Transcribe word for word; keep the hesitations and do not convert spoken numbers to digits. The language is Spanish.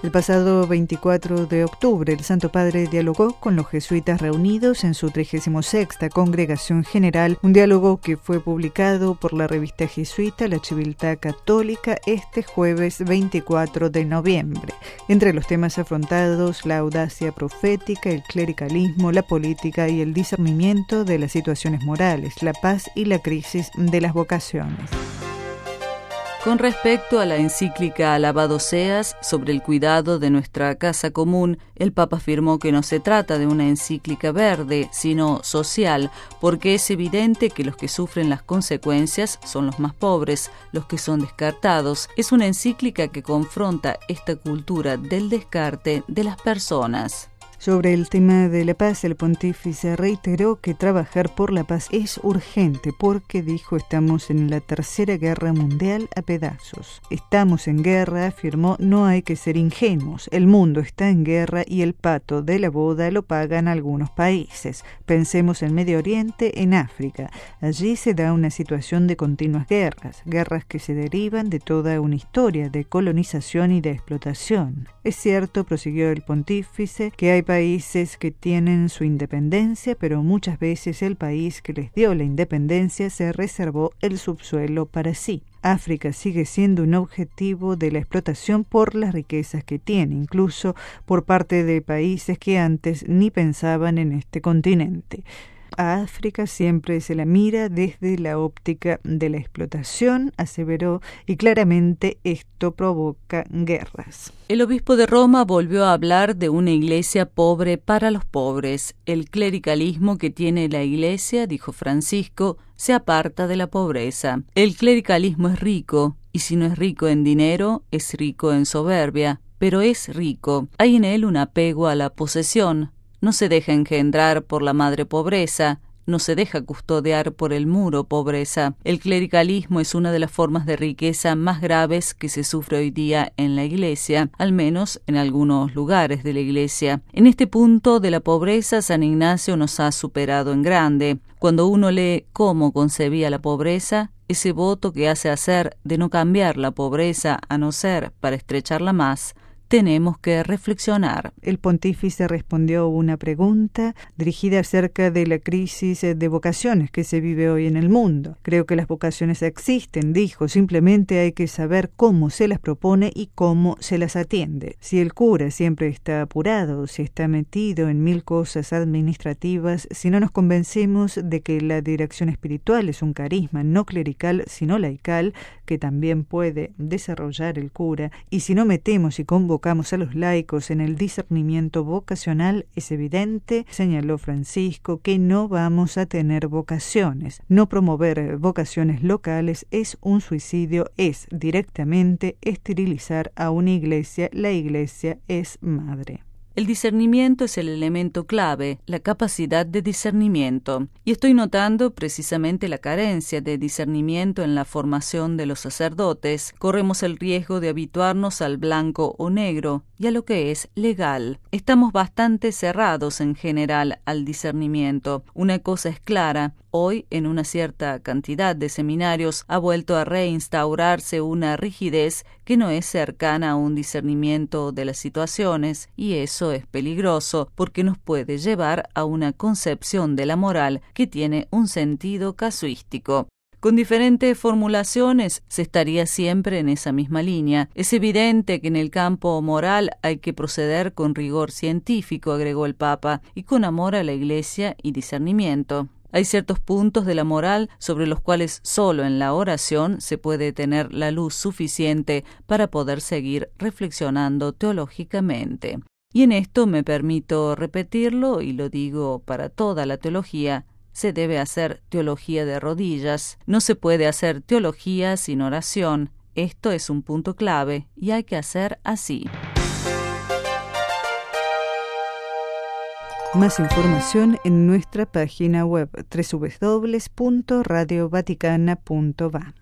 El pasado veinticuatro de octubre, el Santo Padre dialogó con los jesuitas reunidos en su trigésima sexta Congregación General, un diálogo que fue publicado por la revista jesuita La Civiltà Católica este jueves veinticuatro de noviembre. Entre los temas afrontados, la audacia profética, el clericalismo, la política y el discernimiento de las situaciones morales, la paz y la crisis de las vocaciones. Con respecto a la encíclica Alabado seas sobre el cuidado de nuestra casa común, el Papa afirmó que no se trata de una encíclica verde, sino social, porque es evidente que los que sufren las consecuencias son los más pobres, los que son descartados. Es una encíclica que confronta esta cultura del descarte de las personas. Sobre el tema de la paz, el pontífice reiteró que trabajar por la paz es urgente porque, dijo, estamos en la tercera guerra mundial a pedazos. Estamos en guerra, afirmó, no hay que ser ingenuos. El mundo está en guerra y el pato de la boda lo pagan algunos países. Pensemos en Medio Oriente, en África. Allí se da una situación de continuas guerras, guerras que se derivan de toda una historia de colonización y de explotación. Es cierto, prosiguió el pontífice, que hay países que tienen su independencia, pero muchas veces el país que les dio la independencia se reservó el subsuelo para sí. África sigue siendo un objetivo de la explotación por las riquezas que tiene, incluso por parte de países que antes ni pensaban en este continente. A África siempre se la mira desde la óptica de la explotación, aseveró, y claramente esto provoca guerras. El obispo de Roma volvió a hablar de una iglesia pobre para los pobres. El clericalismo que tiene la iglesia, dijo Francisco, se aparta de la pobreza. El clericalismo es rico, y si no es rico en dinero, es rico en soberbia, pero es rico. Hay en él un apego a la posesión. No se deja engendrar por la madre pobreza, no se deja custodiar por el muro pobreza. El clericalismo es una de las formas de riqueza más graves que se sufre hoy día en la Iglesia, al menos en algunos lugares de la Iglesia. En este punto de la pobreza, San Ignacio nos ha superado en grande. Cuando uno lee cómo concebía la pobreza, ese voto que hace hacer de no cambiar la pobreza a no ser para estrecharla más, tenemos que reflexionar. El pontífice respondió a una pregunta dirigida acerca de la crisis de vocaciones que se vive hoy en el mundo. Creo que las vocaciones existen, dijo, simplemente hay que saber cómo se las propone y cómo se las atiende. Si el cura siempre está apurado, si está metido en mil cosas administrativas, si no nos convencemos de que la dirección espiritual es un carisma no clerical, sino laical, que también puede desarrollar el cura, y si no metemos y convocamos a los laicos en el discernimiento vocacional, es evidente, señaló Francisco, que no vamos a tener vocaciones. No promover vocaciones locales es un suicidio, es directamente esterilizar a una iglesia. La iglesia es madre. El discernimiento es el elemento clave, la capacidad de discernimiento. Y estoy notando precisamente la carencia de discernimiento en la formación de los sacerdotes. Corremos el riesgo de habituarnos al blanco o negro y a lo que es legal. Estamos bastante cerrados en general al discernimiento. Una cosa es clara. Hoy, en una cierta cantidad de seminarios, ha vuelto a reinstaurarse una rigidez que no es cercana a un discernimiento de las situaciones, y eso es peligroso porque nos puede llevar a una concepción de la moral que tiene un sentido casuístico. Con diferentes formulaciones se estaría siempre en esa misma línea. Es evidente que en el campo moral hay que proceder con rigor científico, agregó el Papa, y con amor a la Iglesia y discernimiento. Hay ciertos puntos de la moral sobre los cuales solo en la oración se puede tener la luz suficiente para poder seguir reflexionando teológicamente. Y en esto me permito repetirlo, y lo digo para toda la teología: se debe hacer teología de rodillas. No se puede hacer teología sin oración. Esto es un punto clave y hay que hacer así. Más información en nuestra página web doble u doble u doble u punto radio vaticana punto va.